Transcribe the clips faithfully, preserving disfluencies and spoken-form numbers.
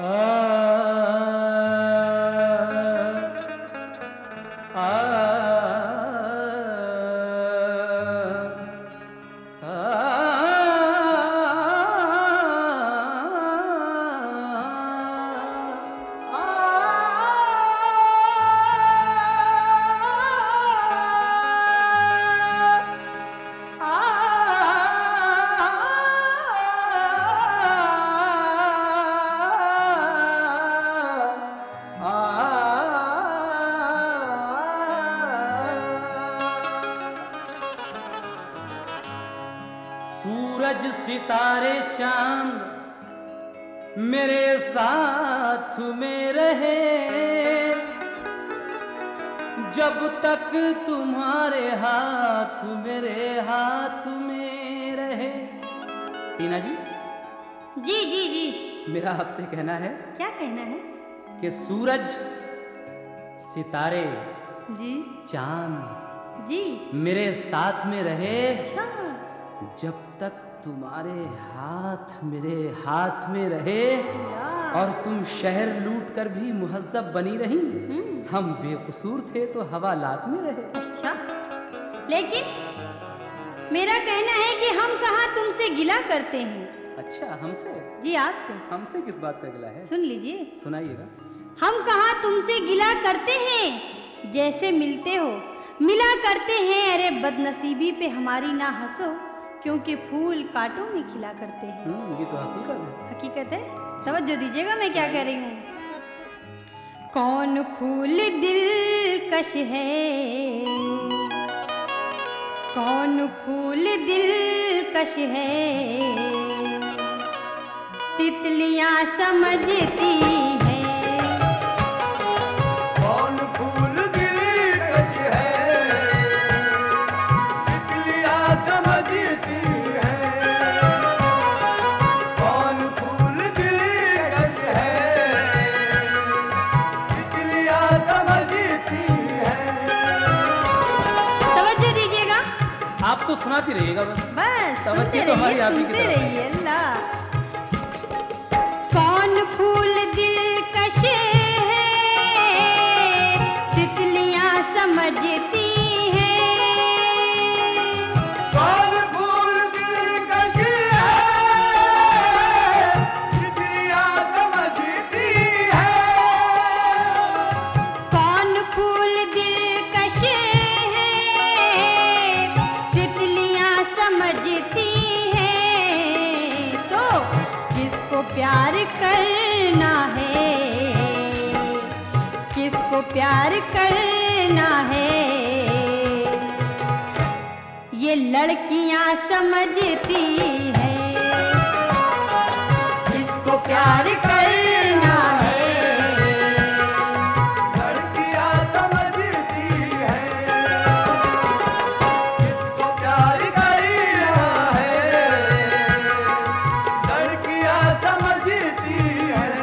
सूरज सितारे चांद मेरे साथ में रहे, जब तक तुम्हारे हाथ मेरे हाथ में रहे। टीना जी जी जी जी मेरा आपसे कहना है। क्या कहना है? कि सूरज सितारे जी चांद जी मेरे साथ में रहे, अच्छा जब तक तुम्हारे हाथ मेरे हाथ में रहे, और तुम शहर लूट कर भी मुहज्जब बनी रही, हम बेकसूर थे तो हवालात में रहे। अच्छा, लेकिन मेरा कहना है कि हम कहाँ तुमसे गिला करते हैं। अच्छा, हमसे? जी आपसे। हमसे किस बात का गिला है? सुन लीजिए, सुनाइएगा। हम कहाँ तुमसे गिला करते हैं, जैसे मिलते हो मिला करते हैं। अरे बदनसीबी पे हमारी ना हंसो, क्योंकि फूल कांटों में खिला करते हैं। ये तो हकीकत है। हकीकत है, तवज्जो दीजिएगा मैं क्या कह रही हूँ। कौन फूल दिलकश है, कौन फूल दिलकश है, तितलियां समझती हैं। कौन फूल दिलकश है, तितलियां समझती हैं। कौन फूल दिलकश है, तितलियां समझती हैं। तवज्जो दीजिएगा। आप तो सुनाती रहिएगा बस। बस सुनते तो हमारी रहिए, आप ही की सुनते तरफ है। रहिए। अल्लाह, कौन फूल दिलकश है, तितलियां समझती हैं। कौन फूल दिलकश है, तितलियां समझती हैं। कौन फूल दिलकश है, तितलियां समझती हैं। तो किसको प्यार करना है, किसको प्यार करना है, ये लड़कियां समझती हैं। किसको प्यार करना है, लड़कियां समझती हैं। किसको प्यार करना है, लड़कियां समझती हैं।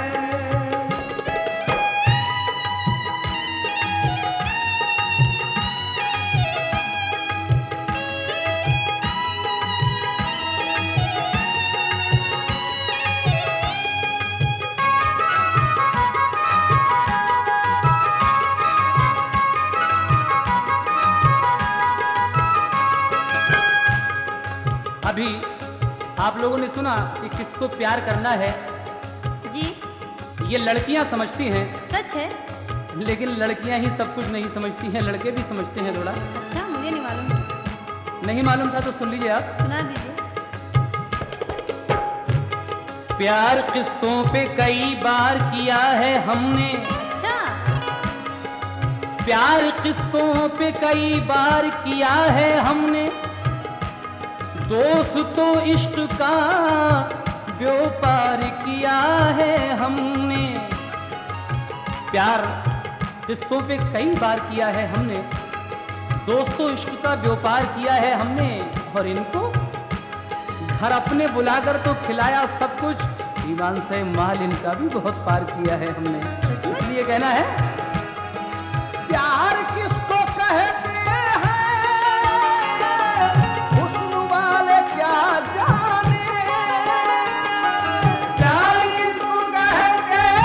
अभी आप लोगों ने सुना कि किसको प्यार करना है, जी ये लड़कियां समझती हैं। सच है। लेकिन लड़कियां ही सब कुछ नहीं समझती हैं, लड़के भी समझते हैं थोड़ा। अच्छा, मुझे नहीं मालूम। नहीं मालूम था तो सुन लीजिए आप। सुना दीजिए। प्यार किस्तों पे कई बार किया है हमने, अच्छा, प्यार किस्तों पे कई बार किया है हमने, दोस्तों इश्क का व्यापार किया है हमने। प्यार किस्तों पे कई बार किया है हमने, दोस्तों इश्क का व्यापार किया है हमने, और इनको घर अपने बुलाकर तो खिलाया सब कुछ, ईमान से माल इनका भी बहुत पार किया है हमने। इसलिए कहना है, प्यार किसको कहते हैं, हुस्न वाले क्या जाने। प्यार किसको कहते हैं,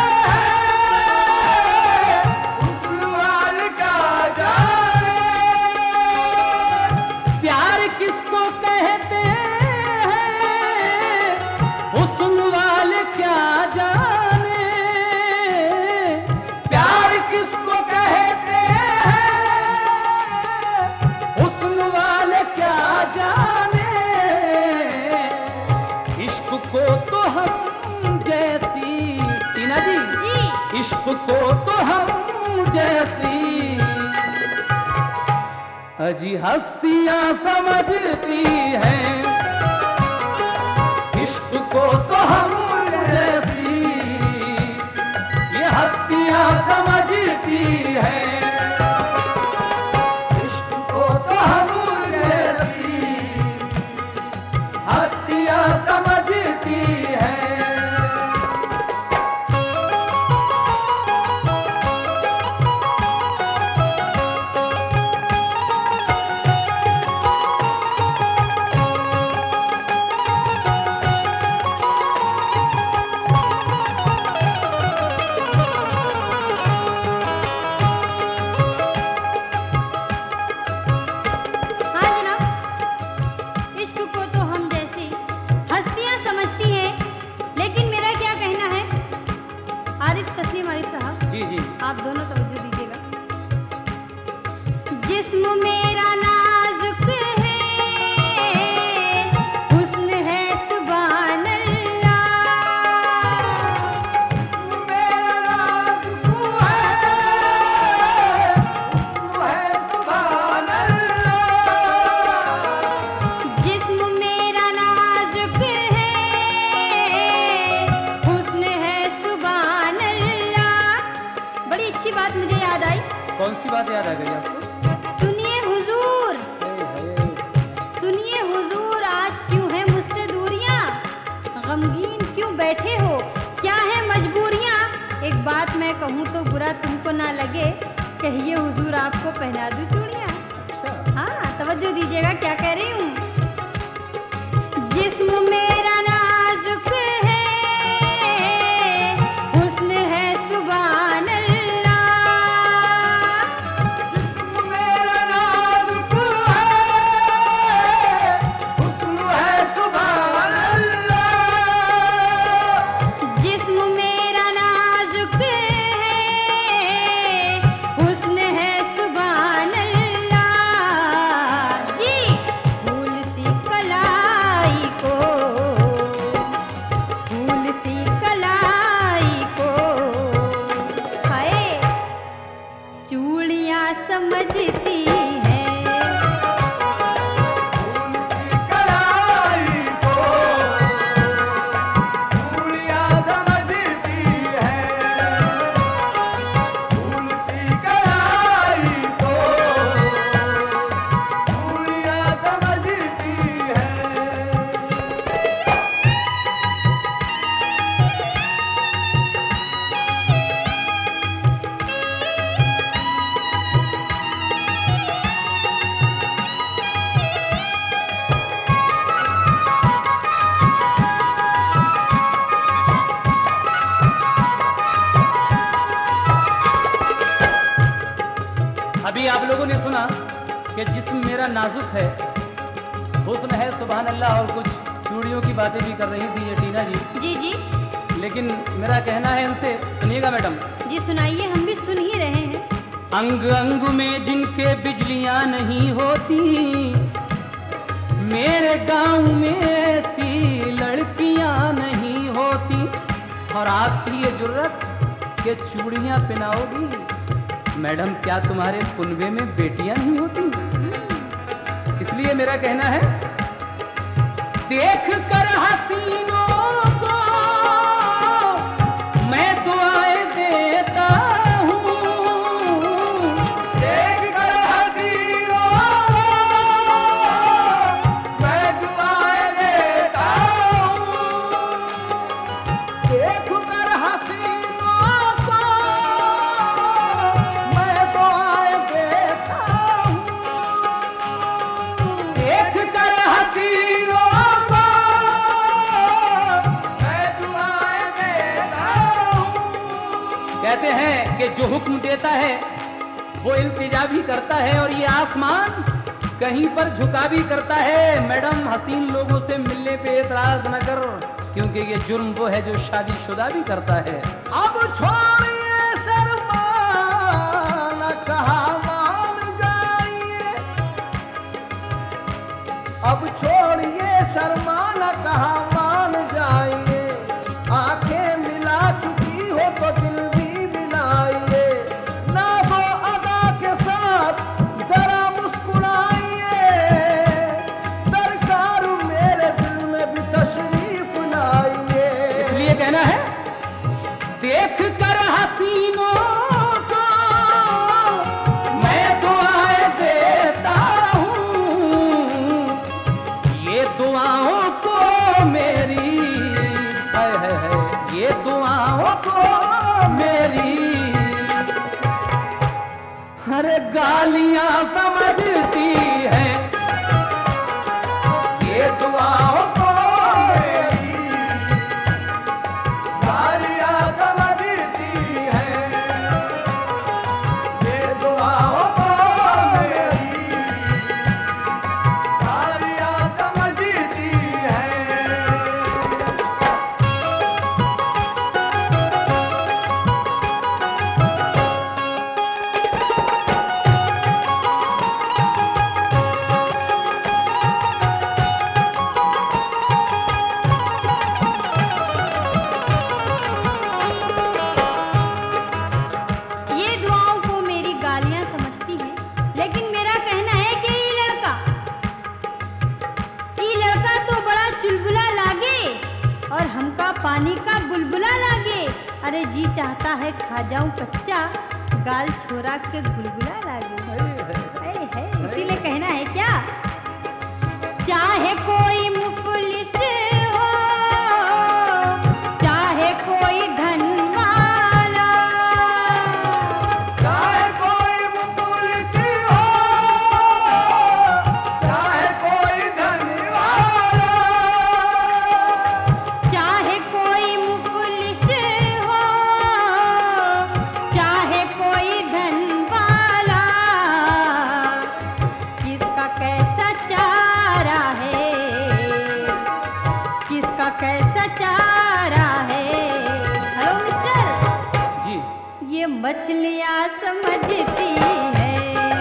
को तो हम जैसी अजी हस्तियां समझती हैं, इश्क को तो हम जैसी ये हस्तियां समझती हैं, इश्क को तो हम जैसी हस्तियां समझती हैं। आप दोनों तवज्जो दीजिएगा। जिस्म मेरा नाजुक है, हुस्न है सुभान अल्लाह। जिस्म मेरा नाजुक है, हुस्न है सुभान अल्लाह। बड़ी अच्छी बात मुझे याद आई। कौन सी बात याद आ गई आपको? सुनिए हुजूर, सुनिए हुजूर, आज क्यों है मुझसे दूरियां, गमगीन क्यों बैठे हो, क्या है मजबूरियां? एक बात मैं कहूँ तो बुरा तुमको ना लगे, कहिए हुजूर आपको पहना दूं चूड़ियां। हाँ, तवज्जो दीजिएगा क्या कह रही हूँ। जिस्म मेरा नाजुक है, हुस्न है सुभान अल्लाह। जिस्म मेरा नाजुक है, हुस्न है सुभान अल्लाह। जिस्म मेरा नाजुक है, हुस्न है सुभान अल्लाह। जी फूल सी कलाई को, फूल सी कलाई को हाय चूड़ियां समझती हैं। फूल की कलाई को चूड़ियां समझती है, फूल सी कलाई को चूड़ियां समझती है। अभी आप लोगों ने सुना कि जिस्म मेरा नाजुक है, हुस्न है सुभान अल्लाह, और कुछ चूड़ियों की बातें भी कर रही थी ये टीना जी। जी जी लेकिन मेरा कहना है इनसे, सुनिएगा मैडम। जी सुनाइए, हम भी सुन ही रहे हैं। अंग अंग में जिनके बिजलियां नहीं होती, मेरे गांव में ऐसी लड़कियां नहीं होती, और आपकी ये जुर्रत के चूड़ियां पहनाओगी, मैडम क्या तुम्हारे कुनबे में बेटियां नहीं होती? इसलिए मेरा कहना है, देख कर हसीनों को मैं दुआएं देता हूँ, देख कर हसीनों मैं दुआएं देता हूँ, देख कर हसीनों को मैं दुआएं देता हूँ, देख कर हसीनों को मैं दुआएं देता हूँ। कहते हैं कि जो हुक्म देता है वो इल्तिजा भी करता है, और ये आसमान कहीं पर झुका भी करता है। मैडम हसीन लोगों से मिलने पे एतराज न कर, क्योंकि ये जुर्म वो है जो शादीशुदा भी करता है। अब छोड़िए शर्मा, न कहा मान जाइए, अब छोड़िए शर्मा, न कहा मान जाइए, आंखें मिला चुकी हो तो दिल भी मिला अरे गालियां समझती है ये दुआओं को मेरी गालियां समझती है, ये दुआओं को मेरी गालियां समझती है। ये दुआओं को मेरी गालियां समझती हैं, लेकिन मेरा कहना है कि ये लड़का ये लड़का तो बड़ा चुलबुला लागे और हमका पानी का बुलबुला लागे। अरे जी चाहता है खा जाऊं कच्चा, गाल छोरा के गुलगुला लागे। है, है, इसीलिए कहना है क्या, चाहे कोई मुफलिस हो, चाहे कोई धन वाला, चाहे कोई मुफलिस हो, चाहे कोई धनीवाला, चाहे कोई मुफलिस हो, चाहे कोई धन वाला, किसका कैसा चारा है, किसका कैसा चारा है। Hello mister, ji. ये मछलियाँ समझती है,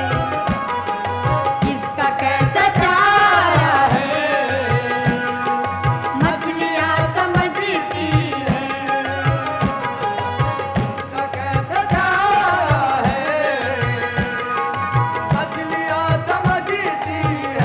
किसका कैसा चारा है, मछलियाँ समझती है। का कैसा चारा है, मछलियां समझती है।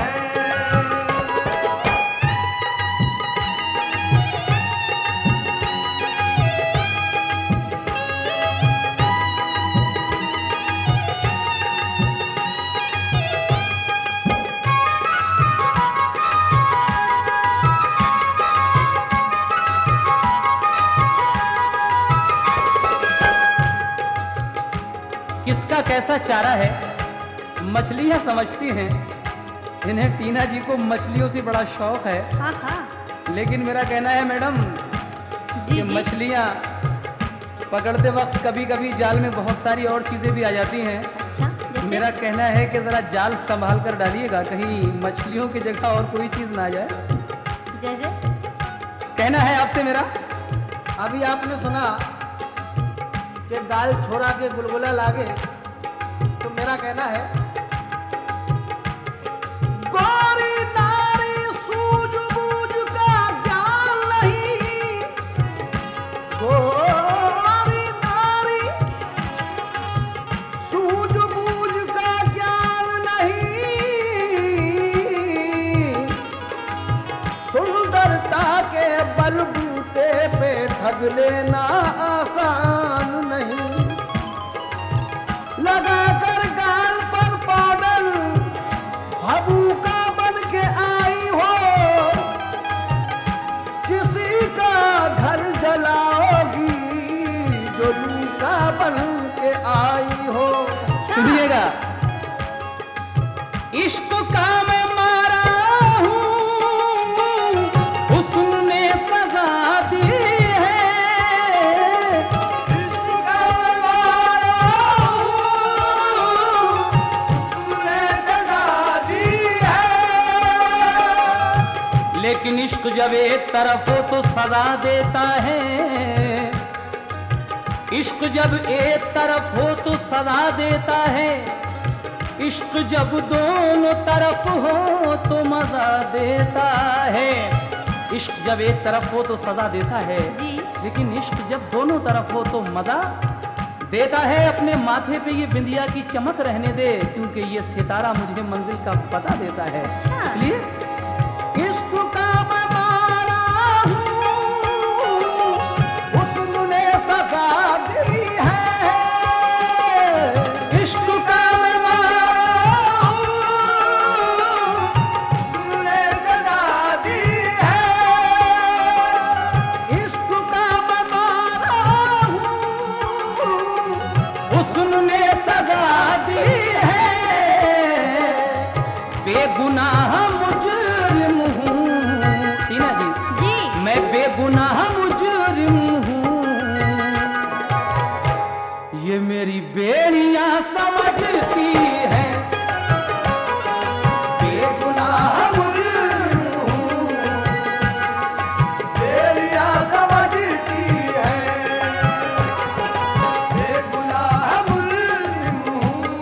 किसका कैसा चारा है, मछलियां समझती हैं। इन्हें टीना जी को मछलियों से बड़ा शौक है, हाँ हाँ, लेकिन मेरा कहना है मैडम, जी ये जी, मछलियां पकड़ते वक्त कभी कभी जाल में बहुत सारी और चीजें भी आ जाती हैं। अच्छा जैसे मेरा कहना है कि जरा जाल संभाल कर डालिएगा, कहीं मछलियों की जगह और कोई चीज ना आ जाए। जैसे कहना है आपसे मेरा। अभी आपने सुना कि गाल छोड़ा के गुलगुला लागे, तो मेरा कहना है, गोरी नारी सूझबूझ का ज्ञान नहीं, गोरी नारी सूझबूझ का ज्ञान नहीं, सुंदरता के बलबूते पे ठग लेना आसान नहीं, लगा कर गाल पर पाउडर हबू का बन के आई हो, किसी का घर जलाओगी जो लू का बन के आई हो। सुनिएगा, इश्क का मैं मारा हूँ, हुस्न ने सजा दी है, इश्क का मैं मारा हूँ, उसने सजा दी है। लेकिन इश्क जब एक तरफ हो तो सजा देता है, इश्क जब एक तरफ हो तो सजा देता है, इश्क जब दोनों तरफ हो तो मजा देता है। इश्क जब एक तरफ हो तो सजा देता है, जी लेकिन इश्क जब दोनों तरफ हो तो मजा देता है। अपने माथे पे ये बिंदिया की चमक रहने दे, क्योंकि ये सितारा मुझे मंजिल का पता देता है। अच्छा। इसलिए इश्क का मैं मारा हूँ, उसने सजा दी है, इश्क का मैं मारा हूँ, उसने सजा दी है। इश्क का मैं मारा हूँ, हुस्न ने सजा दी है। बेगुनाह मुजरिम हूँ। टीना जी जी मैं बेगुनाह मुजरिम हूँ, ये मेरी बेड़ियां समझती है। बेगुनाह मुजरिम हूँ, बेड़ियां समझती है। बेगुनाह मुजरिम हूँ,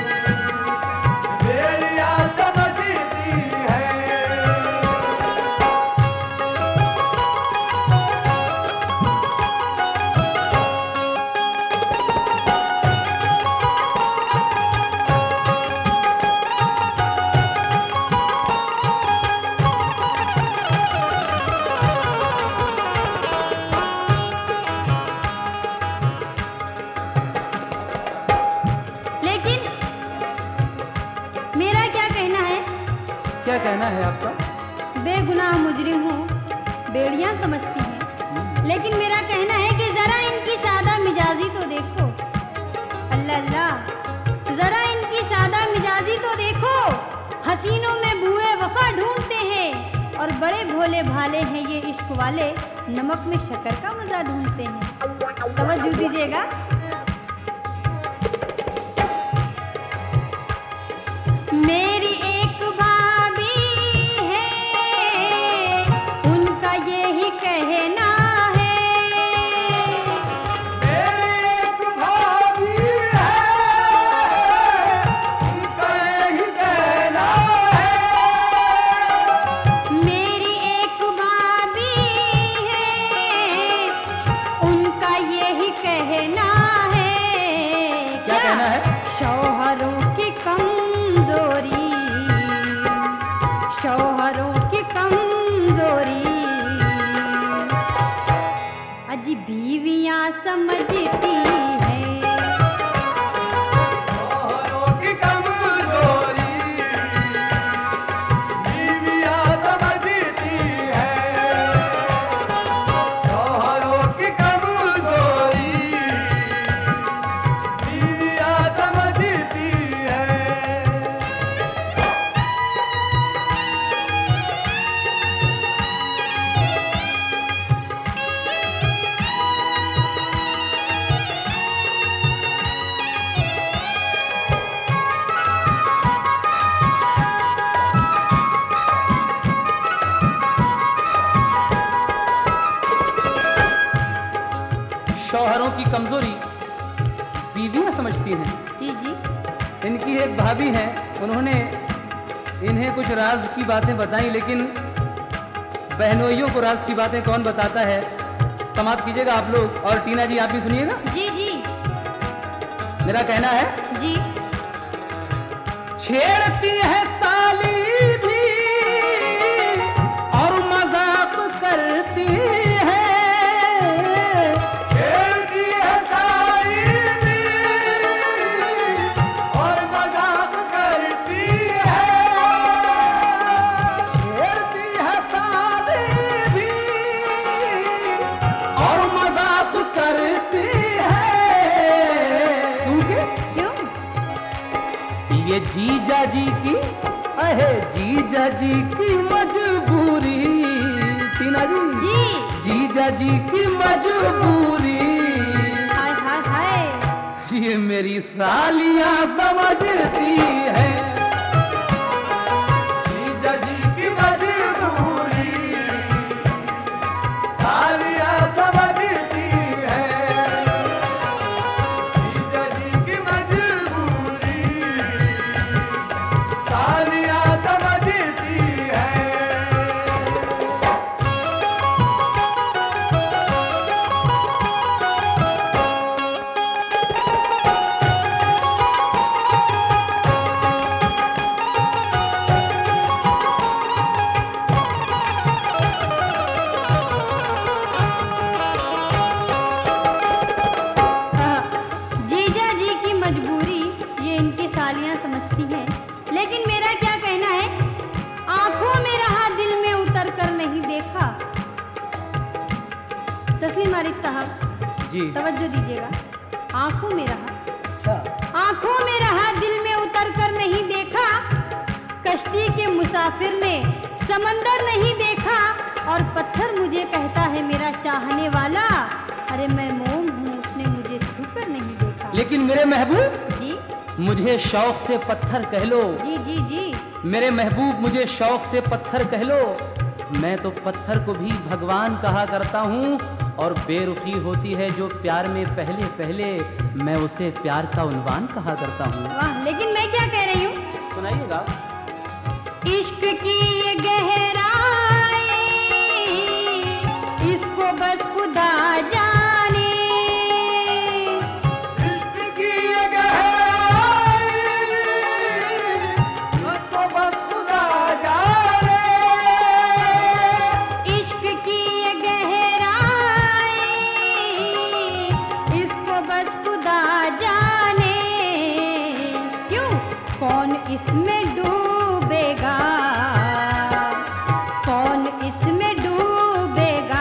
बेड़ियां समझती है। लेकिन मेरा क्या कहना है? क्या कहना है आपका? बेगुनाह मुजरिम हूँ, बेड़ियां समझती हैं, लेकिन मेरा कहना है कि जरा इनकी सादा मिजाजी तो देखो। अल्लाह अल्लाह, जरा इनकी सादा मिजाजी तो देखो। हसीनों में बुए वफा ढूंढते हैं और बड़े भोले भाले हैं ये इश्क वाले, नमक में शक्कर का मजा ढूंढते हैं। तवज्जो दीजिएगा। मेरी एक भाभी है, उनका यही कहना है। मेरी एक भाभी है, उनका यही कहना है। मेरी एक भाभी है, उनका यही कहना है। क्या कहना है? शौहरों की कमजोरी, शौहरों की कमजोरी, अजी बीवियां समझती है। शौहरों की कमजोरी, बीवियां समझती है। शौहरों की कमजोरी, बीवियां समझती है। शौहरों की कमजोरी बीवियां समझती हैं। जी जी इनकी एक भाभी हैं, उन्होंने इन्हें कुछ राज की बातें बताई, लेकिन बहनोइयों को राज की बातें कौन बताता है? समाप्त कीजिएगा आप लोग, और टीना जी आप भी सुनिएगा। जी जी मेरा कहना है, जी छेड़ती है साली भी और मजाक करती है। छेड़ती है साली भी और मजाक करती है। छेड़ती है साली भी और मजाक करती है। क्योंकि क्यों? ये जीजा जी की, अहे जीजा जी की मजबूरी। टीना जी जी जीजा जी की मजबूरी, हाय हाय हाय। ये मेरी सालियां समझती है। जीजा जी की मजबूरी, सालियां समझती है। जीजा जी की मजबूरी, सालियां समझती है। जीजा जी की मजबूरी ये इनकी सालियां समझती हैं, लेकिन मेरा क्या कहना है? आंखों में रहा दिल में उतर कर नहीं देखा। तस्लीम आरिफ साहब जी तवज्जो दीजिएगा। आंखों में रहा, अच्छा आंखों में रहा दिल में उतर कर नहीं देखा। कश्ती मुसाफिर ने समंदर नहीं देखा और पत्थर मुझे कहता है मेरा चाहने वाला। अरे मैं मोम हूँ, उसने मुझे छूकर नहीं देखा। लेकिन मेरे महबूब, जी मुझे शौक से पत्थर कह लो। जी जी जी मेरे महबूब, मुझे शौक से पत्थर कह लो। मैं तो पत्थर को भी भगवान कहा करता हूँ, और बेरुखी होती है जो प्यार में पहले पहले, मैं उसे प्यार का उन्वान कहा करता हूँ। वाह, लेकिन मैं क्या कह रही हूँ? सुनाइएगा। इश्क की ये गहराई, इसको बस खुदा जाने। इश्क की ये गहराई, इसको बस खुदा जाने। इश्क की ये गहराई, इसको बस खुदा जाने। क्यों? कौन इसमें डूबेगा, कौन इसमें डूबेगा?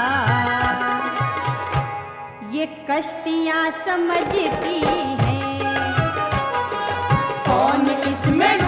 ये कश्तियाँ समझती हैं, कौन इसमें